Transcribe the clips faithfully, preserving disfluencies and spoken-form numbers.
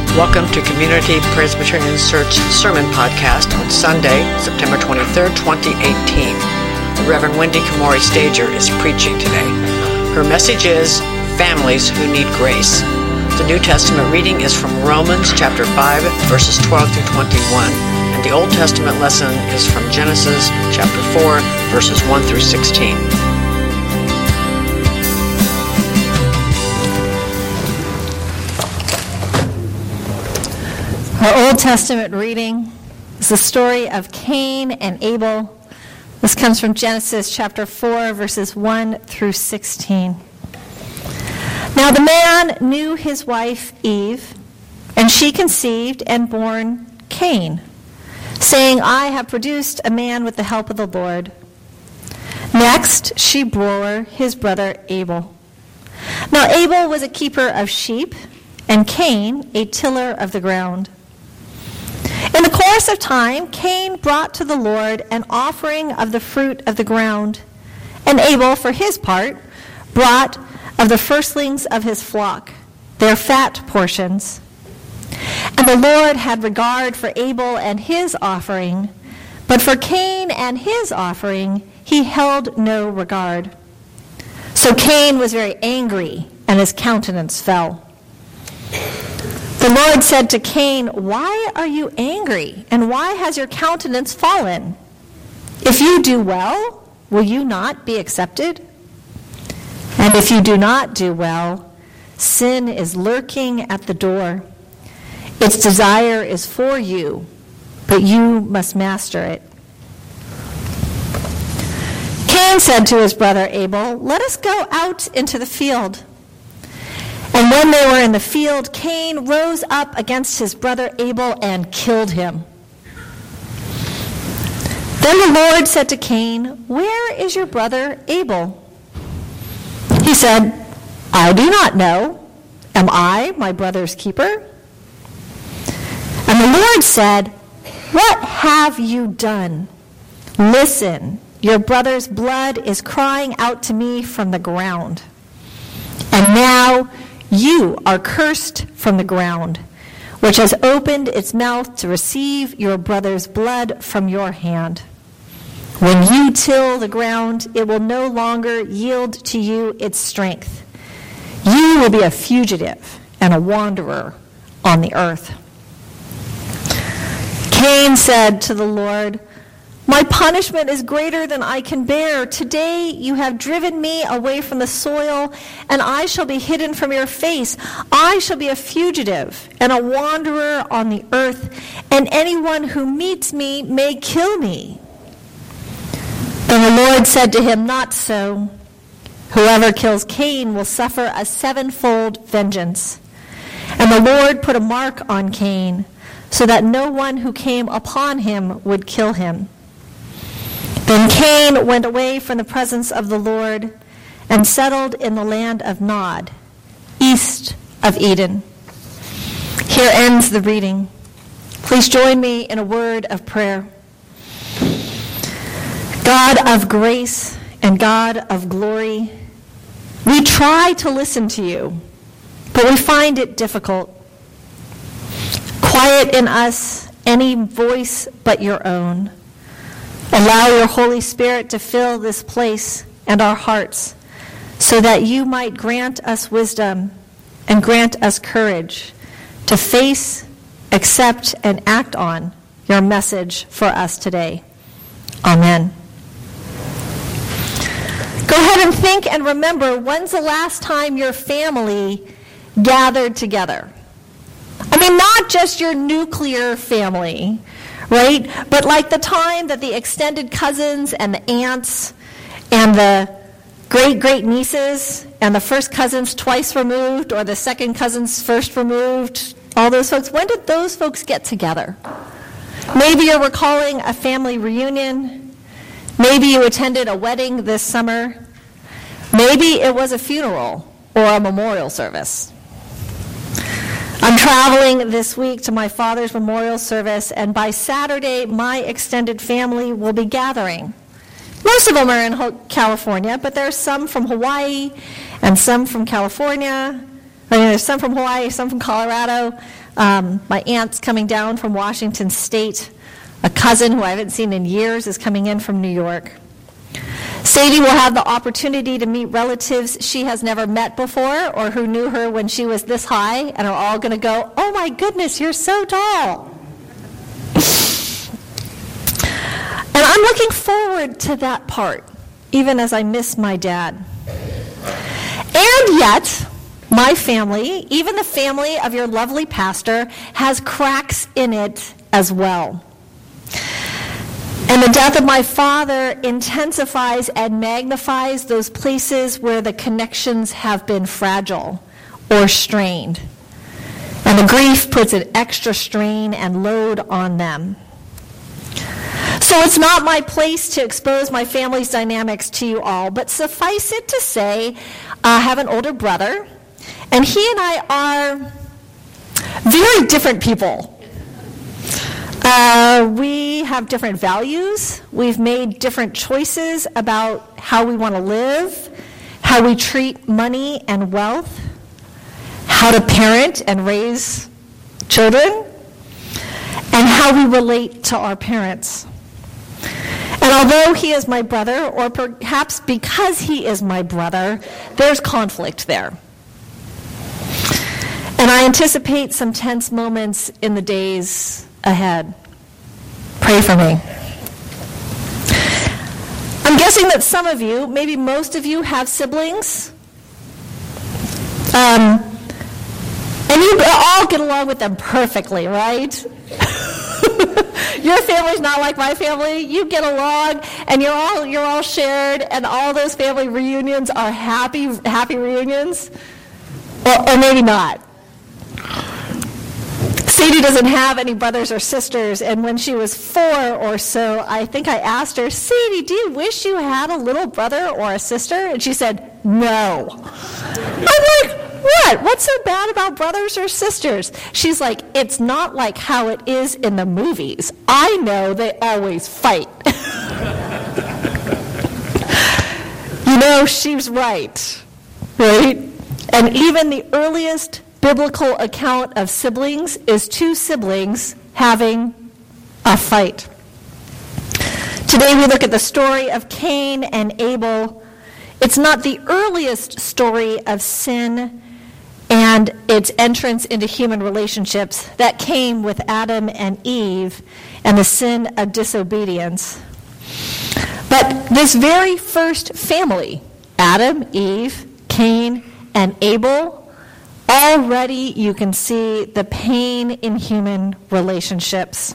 Welcome to Community Presbyterian Church Sermon Podcast on Sunday, September twenty-third, twenty eighteen. The Reverend Wendy Kamori Stager is preaching today. Her message is Families Who Need Grace. The New Testament reading is from Romans chapter five, verses twelve through twenty-one, and the Old Testament lesson is from Genesis chapter four, verses one through sixteen. Our Old Testament reading is the story of Cain and Abel. This comes from Genesis chapter four, verses one through sixteen. Now the man knew his wife Eve, and she conceived and bore Cain, saying, I have produced a man with the help of the Lord. Next she bore his brother Abel. Now Abel was a keeper of sheep, and Cain a tiller of the ground. In the course of time, Cain brought to the Lord an offering of the fruit of the ground, and Abel, for his part, brought of the firstlings of his flock, their fat portions. And the Lord had regard for Abel and his offering, but for Cain and his offering he held no regard. So Cain was very angry, and his countenance fell. The Lord said to Cain, Why are you angry, and why has your countenance fallen? If you do well, will you not be accepted? And if you do not do well, sin is lurking at the door. Its desire is for you, but you must master it. Cain said to his brother Abel, Let us go out into the field. And when they were in the field, Cain rose up against his brother Abel and killed him. Then the Lord said to Cain, Where is your brother Abel? He said, I do not know. Am I my brother's keeper? And the Lord said, What have you done? Listen, your brother's blood is crying out to me from the ground. And now you are cursed from the ground, which has opened its mouth to receive your brother's blood from your hand. When you till the ground, it will no longer yield to you its strength. You will be a fugitive and a wanderer on the earth. Cain said to the Lord, My punishment is greater than I can bear. Today you have driven me away from the soil, and I shall be hidden from your face. I shall be a fugitive and a wanderer on the earth, and anyone who meets me may kill me. And the Lord said to him, Not so. Whoever kills Cain will suffer a sevenfold vengeance. And the Lord put a mark on Cain, so that no one who came upon him would kill him. Then Cain went away from the presence of the Lord and settled in the land of Nod, east of Eden. Here ends the reading. Please join me in a word of prayer. God of grace and God of glory, we try to listen to you, but we find it difficult. Quiet in us any voice but your own. Allow your Holy Spirit to fill this place and our hearts so that you might grant us wisdom and grant us courage to face, accept, and act on your message for us today. Amen. Go ahead and think and remember, when's the last time your family gathered together? I mean, not just your nuclear family, right? But like the time that the extended cousins and the aunts and the great-great-nieces and the first cousins twice removed or the second cousins first removed, all those folks, when did those folks get together? Maybe you're recalling a family reunion. Maybe you attended a wedding this summer. Maybe it was a funeral or a memorial service. I'm traveling this week to my father's memorial service, and by Saturday, my extended family will be gathering. Most of them are in California, but there's some from Hawaii and some from California, I mean, there's some from Hawaii, some from Colorado. Um, my aunt's coming down from Washington State. A cousin who I haven't seen in years is coming in from New York. Sadie will have the opportunity to meet relatives she has never met before or who knew her when she was this high and are all going to go, "Oh my goodness, you're so tall." And I'm looking forward to that part, even as I miss my dad. And yet, my family, even the family of your lovely pastor, has cracks in it as well. And the death of my father intensifies and magnifies those places where the connections have been fragile or strained. And the grief puts an extra strain and load on them. So it's not my place to expose my family's dynamics to you all, but suffice it to say, I have an older brother, and he and I are very different people. Uh, we have different values. We've made different choices about how we want to live, how we treat money and wealth, how to parent and raise children, and how we relate to our parents. And although he is my brother, or perhaps because he is my brother, there's conflict there. And I anticipate some tense moments in the days ahead. Pray for me. I'm guessing that some of you, maybe most of you, have siblings. Um, and you all get along with them perfectly, right? Your family's not like my family. You get along, and you're all you're all shared, and all those family reunions are happy happy reunions, or, or maybe not. Sadie doesn't have any brothers or sisters, and when she was four or so, I think I asked her, "Sadie, do you wish you had a little brother or a sister?" And she said, "No." I'm like, "What? What's so bad about brothers or sisters?" She's like, "It's not like how it is in the movies. I know they always fight." You know, she's right, right? And even the earliest biblical account of siblings is two siblings having a fight. Today we look at the story of Cain and Abel. It's not the earliest story of sin and its entrance into human relationships. That came with Adam and Eve and the sin of disobedience. But this very first family, Adam, Eve, Cain, and Abel, already you can see the pain in human relationships.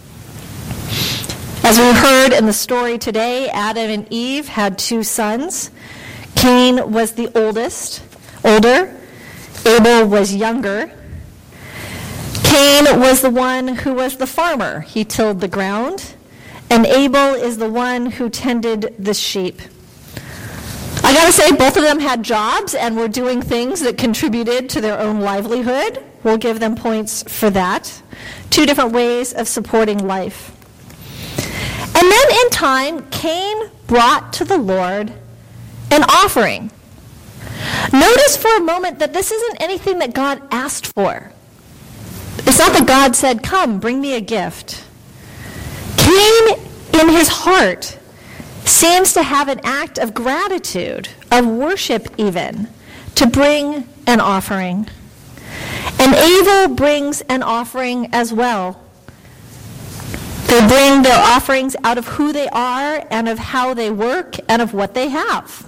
As we heard in the story today, Adam and Eve had two sons. Cain was the oldest, older. Abel was younger. Cain was the one who was the farmer. He tilled the ground. And Abel is the one who tended the sheep. I gotta say, both of them had jobs and were doing things that contributed to their own livelihood. We'll give them points for that. Two different ways of supporting life. And then in time, Cain brought to the Lord an offering. Notice for a moment that this isn't anything that God asked for. It's not that God said, "Come, bring me a gift." Cain, in his heart, seems to have an act of gratitude, of worship even, to bring an offering. And Abel brings an offering as well. They bring their offerings out of who they are and of how they work and of what they have.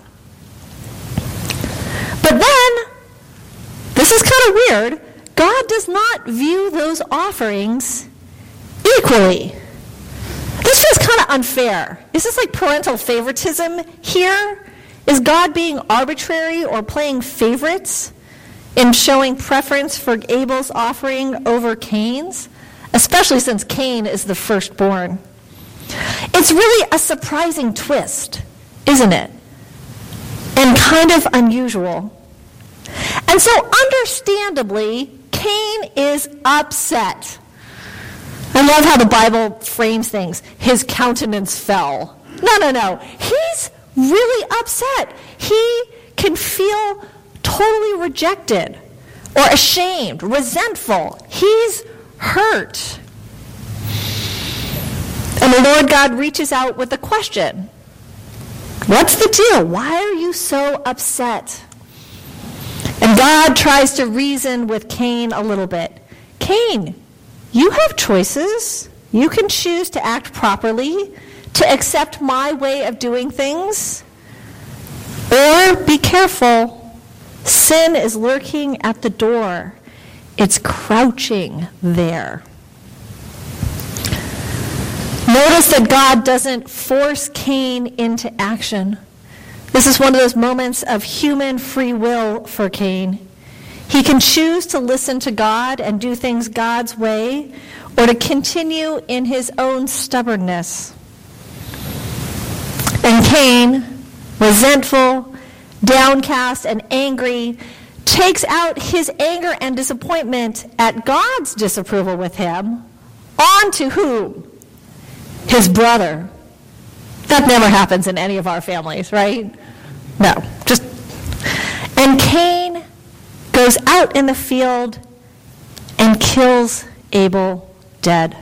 But then, this is kind of weird, God does not view those offerings equally. This feels kind of unfair. Is this like parental favoritism here? Is God being arbitrary or playing favorites in showing preference for Abel's offering over Cain's? Especially since Cain is the firstborn. It's really a surprising twist, isn't it? And kind of unusual. And so understandably, Cain is upset. I love how the Bible frames things. His countenance fell. No, no, no. He's really upset. He can feel totally rejected or ashamed, resentful. He's hurt. And the Lord God reaches out with a question. What's the deal? Why are you so upset? And God tries to reason with Cain a little bit. Cain, you have choices. You can choose to act properly, to accept my way of doing things, or be careful. Sin is lurking at the door. It's crouching there. Notice that God doesn't force Cain into action. This is one of those moments of human free will for Cain. He can choose to listen to God and do things God's way, or to continue in his own stubbornness. And Cain, resentful, downcast, and angry, takes out his anger and disappointment at God's disapproval with him onto whom? His brother. That never happens in any of our families, right? No, just... And Cain goes out in the field and kills Abel dead.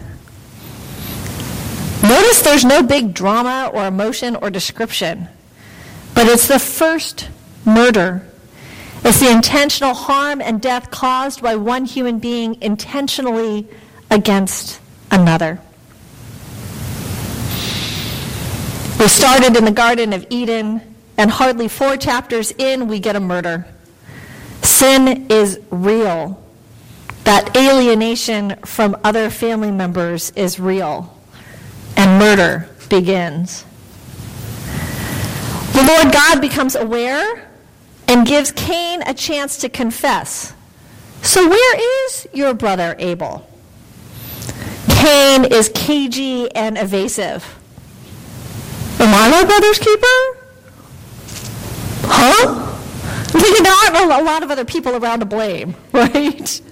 Notice there's no big drama or emotion or description, but it's the first murder. It's the intentional harm and death caused by one human being intentionally against another. We started in the Garden of Eden, and hardly four chapters in, we get a murder. Sin is real. That alienation from other family members is real. And murder begins. The Lord God becomes aware and gives Cain a chance to confess. So where is your brother Abel? Cain is cagey and evasive. Am I my brother's keeper? Huh? There aren't a lot of other people around to blame, right?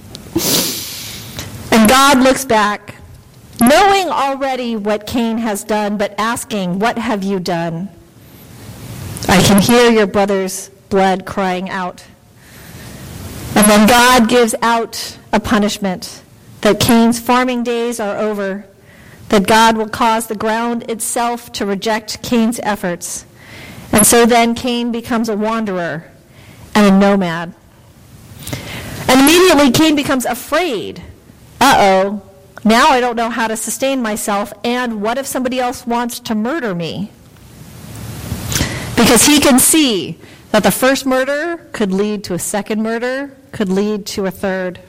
And God looks back, knowing already what Cain has done, but asking, what have you done? I can hear your brother's blood crying out. And then God gives out a punishment, that Cain's farming days are over, that God will cause the ground itself to reject Cain's efforts. And so then Cain becomes a wanderer and a nomad. And immediately Cain becomes afraid. Uh-oh, now I don't know how to sustain myself, and what if somebody else wants to murder me? Because he can see that the first murder could lead to a second murder, could lead to a third.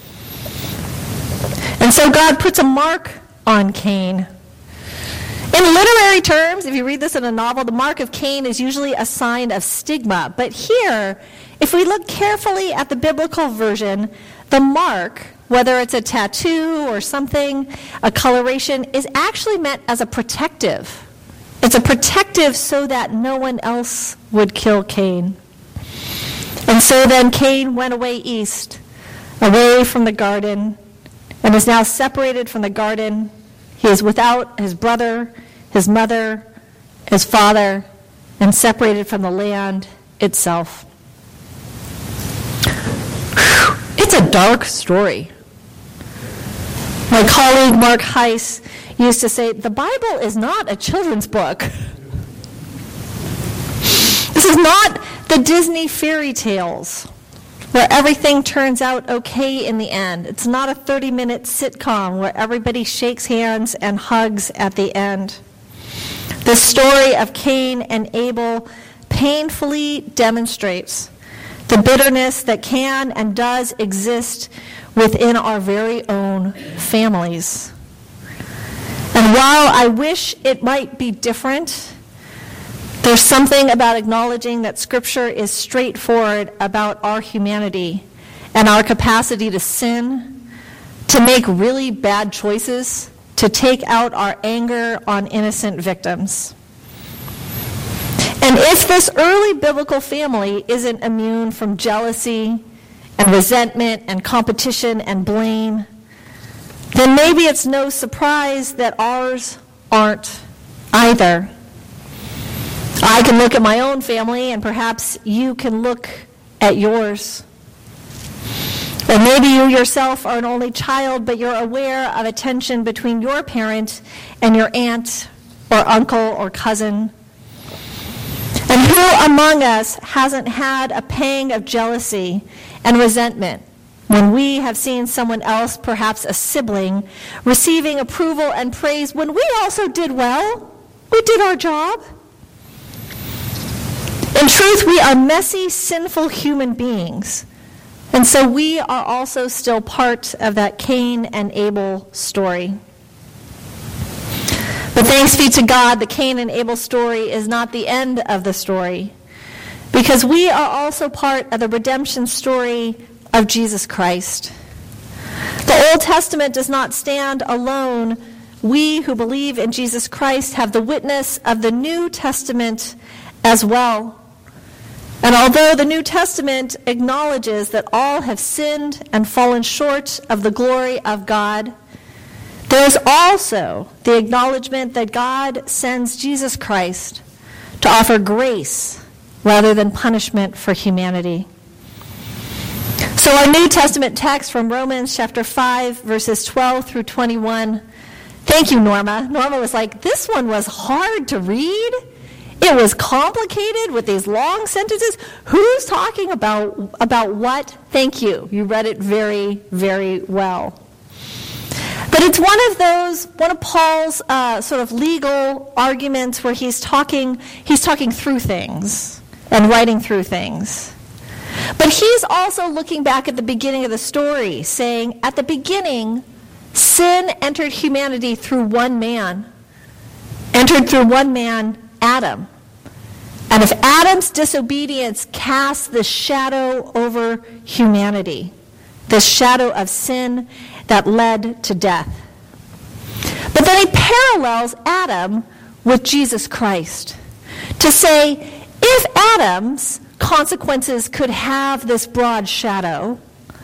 And so God puts a mark on Cain. In literary terms, if you read this in a novel, the mark of Cain is usually a sign of stigma. But here, if we look carefully at the biblical version, the mark, whether it's a tattoo or something, a coloration, is actually meant as a protective. It's a protective so that no one else would kill Cain. And so then Cain went away east, away from the garden, and is now separated from the garden. He is without his brother, his mother, his father, and separated from the land itself. It's a dark story. My colleague Mark Heiss used to say, the Bible is not a children's book. This is not the Disney fairy tales where everything turns out okay in the end. It's not a thirty-minute sitcom where everybody shakes hands and hugs at the end. The story of Cain and Abel painfully demonstrates the bitterness that can and does exist within our very own families. And while I wish it might be different, there's something about acknowledging that Scripture is straightforward about our humanity and our capacity to sin, to make really bad choices, to take out our anger on innocent victims. And if this early biblical family isn't immune from jealousy and resentment and competition and blame, then maybe it's no surprise that ours aren't either. I can look at my own family, and perhaps you can look at yours. Or maybe you yourself are an only child, but you're aware of a tension between your parent and your aunt or uncle or cousin. And who among us hasn't had a pang of jealousy and resentment when we have seen someone else, perhaps a sibling, receiving approval and praise when we also did well? We did our job. In truth, we are messy, sinful human beings. And so we are also still part of that Cain and Abel story. But thanks be to God, the Cain and Abel story is not the end of the story, because we are also part of the redemption story of Jesus Christ. The Old Testament does not stand alone. We who believe in Jesus Christ have the witness of the New Testament as well. And although the New Testament acknowledges that all have sinned and fallen short of the glory of God, there is also the acknowledgement that God sends Jesus Christ to offer grace rather than punishment for humanity. So our New Testament text from Romans chapter five, verses twelve through twenty-one. Thank you, Norma. Norma was like, this one was hard to read. It was complicated with these long sentences. Who's talking about, about what? Thank you. You read it very, very well. But it's one of those, one of Paul's uh, sort of legal arguments where he's talking, he's talking through things and writing through things. But he's also looking back at the beginning of the story, saying, at the beginning, sin entered humanity through one man, entered through one man, Adam. And if Adam's disobedience casts this shadow over humanity, this shadow of sin that led to death. But then he parallels Adam with Jesus Christ to say, if Adam's consequences could have this broad shadow,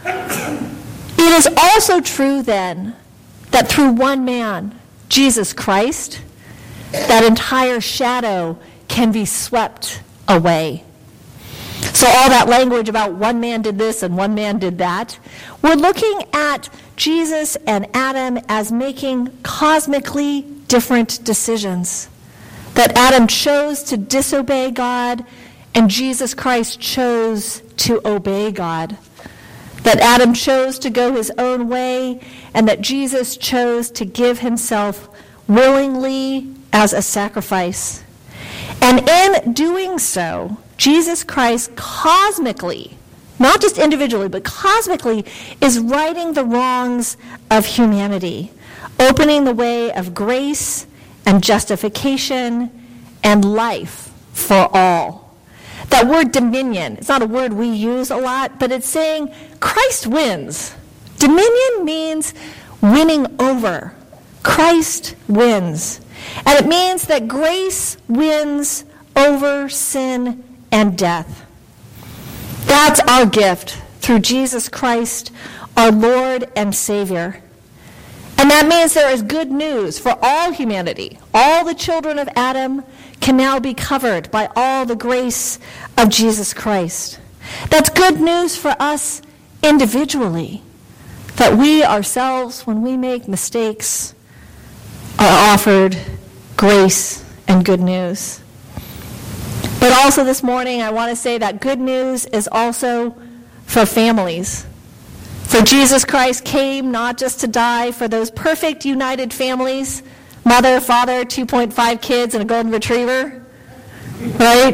it is also true then that through one man, Jesus Christ, that entire shadow can be swept away. So all that language about one man did this and one man did that, we're looking at Jesus and Adam as making cosmically different decisions. That Adam chose to disobey God and Jesus Christ chose to obey God. That Adam chose to go his own way and that Jesus chose to give himself willingly as a sacrifice. And in doing so, Jesus Christ cosmically, not just individually, but cosmically, is righting the wrongs of humanity, opening the way of grace and justification and life for all. That word dominion, it's not a word we use a lot, but it's saying Christ wins. Dominion means winning over. Christ wins. And it means that grace wins over sin and death. That's our gift through Jesus Christ, our Lord and Savior. And that means there is good news for all humanity. All the children of Adam can now be covered by all the grace of Jesus Christ. That's good news for us individually, that we ourselves, when we make mistakes, are offered grace and good news. But also this morning, I want to say that good news is also for families. For Jesus Christ came not just to die for those perfect united families, mother, father, two point five kids, and a golden retriever, right?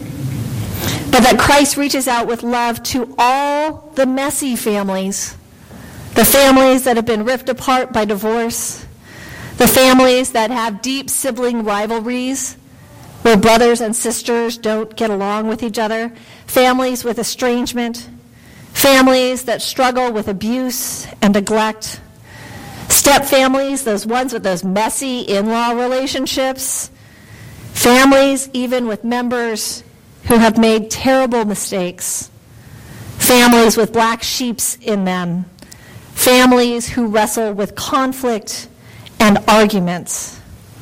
But that Christ reaches out with love to all the messy families, the families that have been ripped apart by divorce, the families that have deep sibling rivalries, where brothers and sisters don't get along with each other, families with estrangement, families that struggle with abuse and neglect, step families, those ones with those messy in-law relationships, families even with members who have made terrible mistakes, families with black sheeps in them, families who wrestle with conflict and arguments.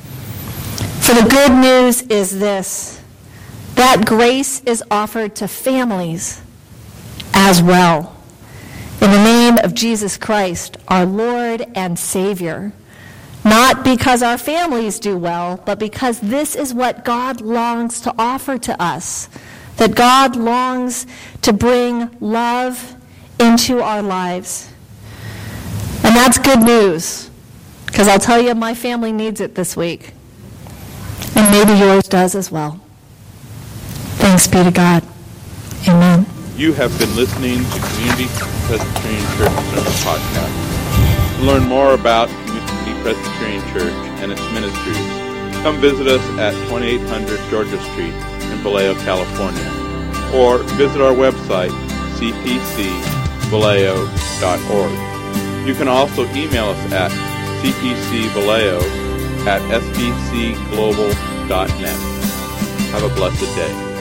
For the good news is this, that grace is offered to families as well. In the name name of Jesus Christ, our Lord and Savior. Not because our families do well, but because this is what God longs to offer to us. That God longs to bring love into our lives. And that's good news, because I'll tell you, my family needs it this week. And maybe yours does as well. Thanks be to God. Amen. You have been listening to Community Presbyterian Church Sermon Podcast. To learn more about Community Presbyterian Church and its ministries, come visit us at twenty-eight hundred Georgia Street in Vallejo, California, or visit our website, c p c vallejo dot org. You can also email us at c p c vallejo at s b c global dot net. Have a blessed day.